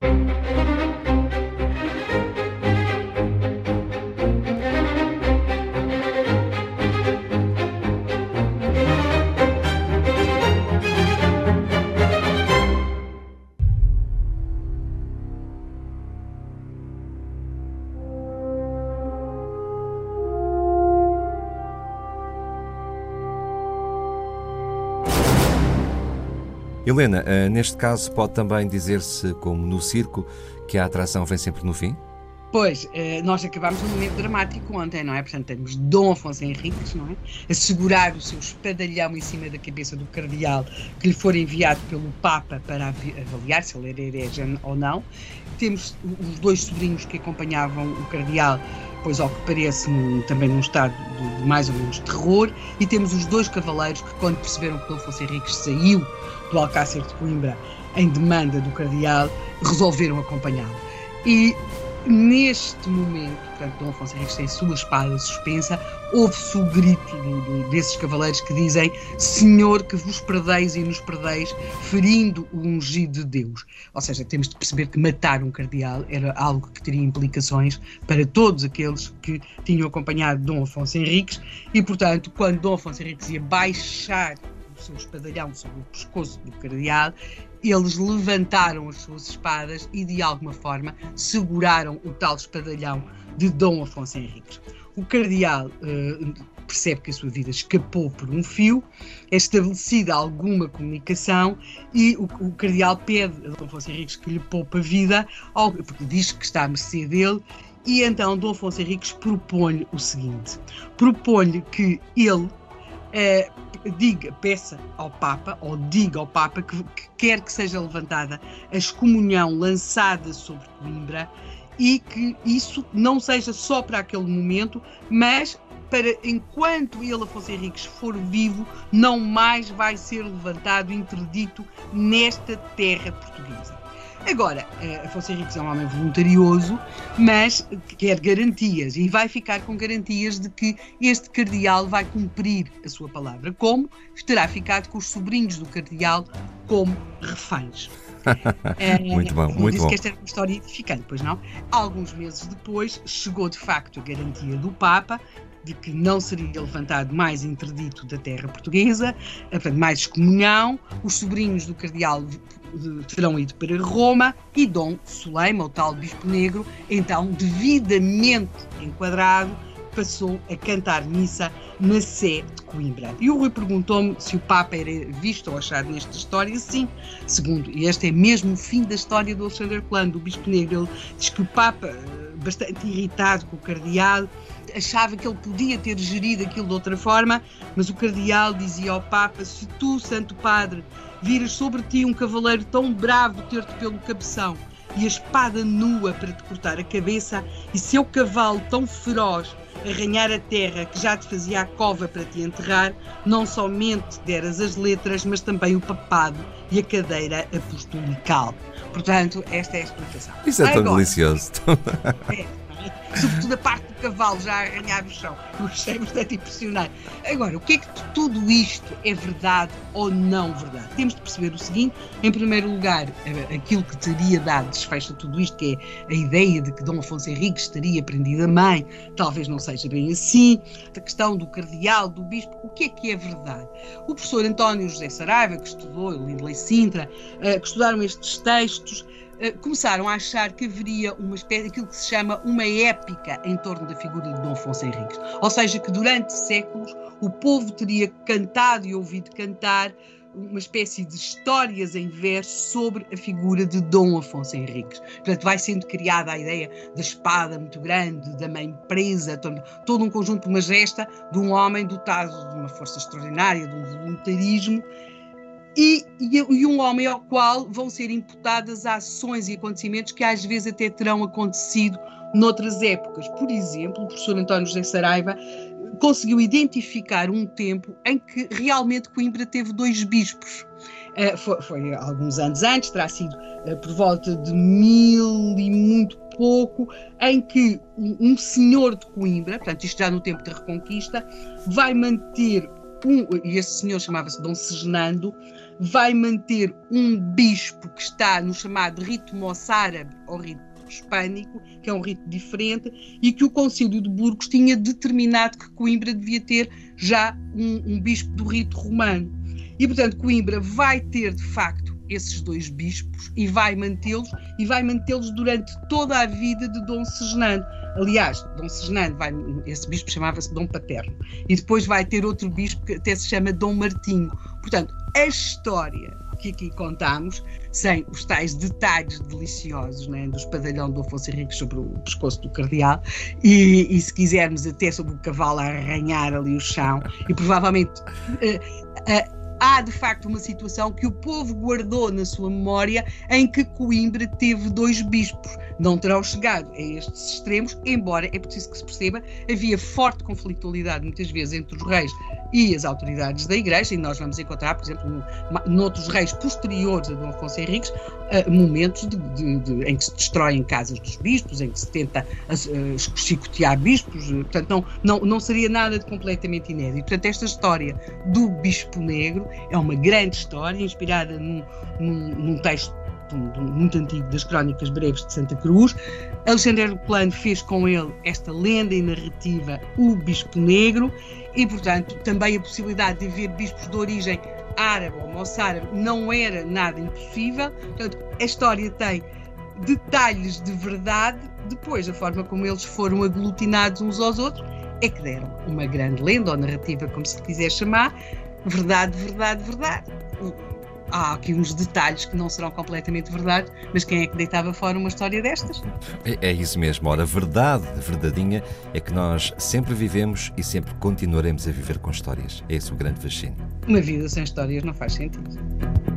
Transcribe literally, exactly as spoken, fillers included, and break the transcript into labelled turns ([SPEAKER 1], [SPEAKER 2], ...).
[SPEAKER 1] Helena, neste caso pode também dizer-se, como no circo, que a atração vem sempre no fim?
[SPEAKER 2] Pois, nós acabámos num momento dramático ontem, não é? Portanto, temos Dom Afonso Henriques, não é? A segurar o seu espadalhão em cima da cabeça do cardeal que lhe for enviado pelo Papa para avaliar se ele era herege ou não. Temos os dois sobrinhos que acompanhavam o cardeal, pois ao que parece num, também num estado de, de mais ou menos terror, e temos os dois cavaleiros que, quando perceberam que Dom Afonso Henriques saiu do Alcácer de Coimbra em demanda do cardeal, resolveram acompanhá-lo. E neste momento, portanto, Dom Afonso Henriques tem a sua espada suspensa, ouve-se o grito de, de, desses cavaleiros que dizem: Senhor, que vos perdeis e nos perdeis, ferindo o ungido de Deus. Ou seja, temos de perceber que matar um cardeal era algo que teria implicações para todos aqueles que tinham acompanhado Dom Afonso Henriques e, portanto, quando Dom Afonso Henriques ia baixar o seu espadalhão sobre o pescoço do cardeal, eles levantaram as suas espadas e, de alguma forma, seguraram o tal espadalhão de Dom Afonso Henriques. O cardeal uh, percebe que a sua vida escapou por um fio, é estabelecida alguma comunicação e o, o cardeal pede a Dom Afonso Henriques que lhe poupe a vida, porque diz que está à mercê dele, e então Dom Afonso Henriques propõe-lhe o seguinte: propõe-lhe que ele uh, diga, peça ao Papa, ou diga ao Papa que, que quer que seja levantada a excomunhão lançada sobre Coimbra e que isso não seja só para aquele momento, mas para enquanto ele, Afonso Henriques, for vivo, não mais vai ser levantado interdito nesta terra portuguesa. Agora, Afonso Henriques é um homem voluntarioso, mas quer garantias e vai ficar com garantias de que este cardeal vai cumprir a sua palavra. Como? Terá ficado com os sobrinhos do cardeal como reféns.
[SPEAKER 1] Muito bom, muito
[SPEAKER 2] disse
[SPEAKER 1] bom.
[SPEAKER 2] que esta era uma história edificante, pois não? Alguns meses depois chegou de facto a garantia do Papa de que não seria levantado mais interdito da terra portuguesa, portanto, mais excomunhão, os sobrinhos do cardeal terão ido para Roma e Dom Soleima, o tal Bispo Negro, então devidamente enquadrado, passou a cantar missa na Sé de Coimbra. E o Rui perguntou-me se o Papa era visto ou achado nesta história. Sim, segundo, e este é mesmo o fim da história do Alexandre Herculano, do Bispo Negro. Ele diz que o Papa, bastante irritado com o cardeal, achava que ele podia ter gerido aquilo de outra forma, mas o cardeal dizia ao Papa: se tu, Santo Padre, viras sobre ti um cavaleiro tão bravo ter-te pelo cabeção e a espada nua para te cortar a cabeça, e seu cavalo tão feroz arranhar a terra que já te fazia a cova para te enterrar, não somente deras as letras, mas também o papado e a cadeira apostolical. Portanto, esta é a explicação.
[SPEAKER 1] Isso é tão
[SPEAKER 2] Agora,
[SPEAKER 1] delicioso.
[SPEAKER 2] É, sobretudo a parte do cavalo já a arranhar o chão. Eu achei bastante impressionante. Agora, o que é que de tudo isto é verdade ou não verdade? Temos de perceber o seguinte: em primeiro lugar, aquilo que teria dado desfecho a tudo isto, que é a ideia de que Dom Afonso Henriques teria prendido a mãe, talvez não seja bem assim. A questão do cardeal, do bispo, o que é que é verdade? O professor António José Saraiva, que estudou, Lindley Sintra, que estudaram estes textos, começaram a achar que haveria uma espécie, aquilo que se chama uma épica em torno da figura de Dom Afonso Henriques. Ou seja, que durante séculos o povo teria cantado e ouvido cantar uma espécie de histórias em verso sobre a figura de Dom Afonso Henriques. Portanto, vai sendo criada a ideia da espada muito grande, da mãe presa, todo, todo um conjunto, uma gesta de um homem dotado de uma força extraordinária, de um voluntarismo, E, e, e um homem ao qual vão ser imputadas ações e acontecimentos que às vezes até terão acontecido noutras épocas. Por exemplo, o professor António José Saraiva conseguiu identificar um tempo em que realmente Coimbra teve dois bispos. Uh, foi, foi alguns anos antes, terá sido uh, por volta de mil e muito pouco, em que um, um senhor de Coimbra, portanto isto já no tempo da Reconquista, vai manter Um, e esse senhor chamava-se Dom Segenando, vai manter um bispo que está no chamado rito moçárabe, ou rito hispânico, que é um rito diferente, e que o Concílio de Burgos tinha determinado que Coimbra devia ter já um, um bispo do rito romano. E, portanto, Coimbra vai ter, de facto, esses dois bispos e vai mantê-los, e vai mantê-los durante toda a vida de Dom Segenano. Aliás, Dom Segenano, vai, esse bispo chamava-se Dom Paterno, e depois vai ter outro bispo que até se chama Dom Martinho. Portanto, a história que aqui contamos, sem os tais detalhes deliciosos, né, do espadalhão do Afonso Henriques sobre o pescoço do cardeal, e, e se quisermos até sobre o cavalo a arranhar ali o chão, e provavelmente uh, uh, há de facto uma situação que o povo guardou na sua memória em que Coimbra teve dois bispos. Não terão chegado a estes extremos, embora, é preciso que se perceba, havia forte conflitualidade muitas vezes entre os reis e as autoridades da Igreja, e nós vamos encontrar, por exemplo, no, noutros reis posteriores a Dom Afonso Henriques, uh, momentos de, de, de, em que se destroem casas dos bispos, em que se tenta uh, chicotear bispos, uh, portanto não, não, não seria nada de completamente inédito. Portanto, esta história do Bispo Negro é uma grande história, inspirada num, num, num texto muito antigo das Crónicas Breves de Santa Cruz. Alexandre Herculano fez com ele esta lenda e narrativa, o Bispo Negro, e, portanto, também a possibilidade de haver bispos de origem árabe ou moçárabe não era nada impossível. Portanto, a história tem detalhes de verdade, depois a forma como eles foram aglutinados uns aos outros é que deram uma grande lenda ou narrativa, como se quiser chamar. Verdade, verdade, verdade. Há aqui uns detalhes que não serão completamente verdade, mas quem é que deitava fora uma história destas?
[SPEAKER 1] É, é isso mesmo. Ora, a verdade, a verdadeinha, é que nós sempre vivemos e sempre continuaremos a viver com histórias. É esse o grande fascínio.
[SPEAKER 2] Uma vida sem histórias não faz sentido.